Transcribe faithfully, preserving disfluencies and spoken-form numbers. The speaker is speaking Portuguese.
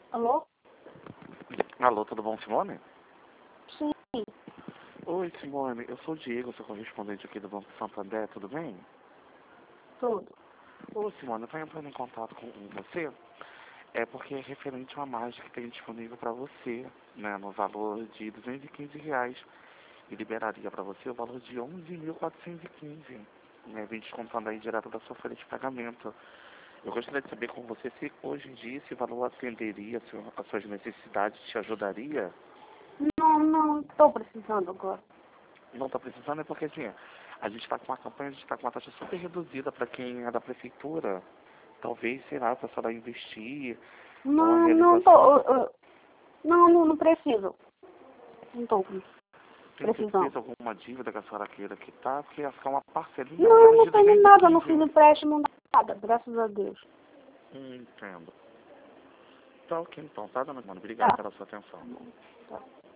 Alô? Alô, tudo bom, Simone? Sim, Oi, Simone, eu sou o Diego, seu correspondente aqui do Banco Santander, tudo bem? tudo. Ô, Simone, eu estou entrando em contato com você, é porque é referente a uma mágica que tem disponível para você, né, no valor de duzentos e quinze reais, e liberaria para você o valor de onze mil quatrocentos e quinze, né, vem descontando aí direto da sua folha de pagamento. Eu gostaria de saber com você se hoje em dia esse valor atenderia as suas necessidades, te ajudaria. Não, não estou precisando agora. Não está precisando é porque assim, a gente está com uma campanha, a gente está com uma taxa super reduzida para quem é da prefeitura. Talvez, sei lá, para a senhora investir, ou a Não, não realização. tô. eu- eu- não, não, não preciso. Não estou Tem precisando. certeza alguma dívida que a senhora queira quitar? Porque ia ficar uma parcelinha Não, apenas não de tenho duzentos e nada, não fiz quinze. empréstimo, nada, graças a Deus. Hum, entendo. Tá ok então, tá, dona Mano? Obrigado Tá. pela sua atenção. Tá.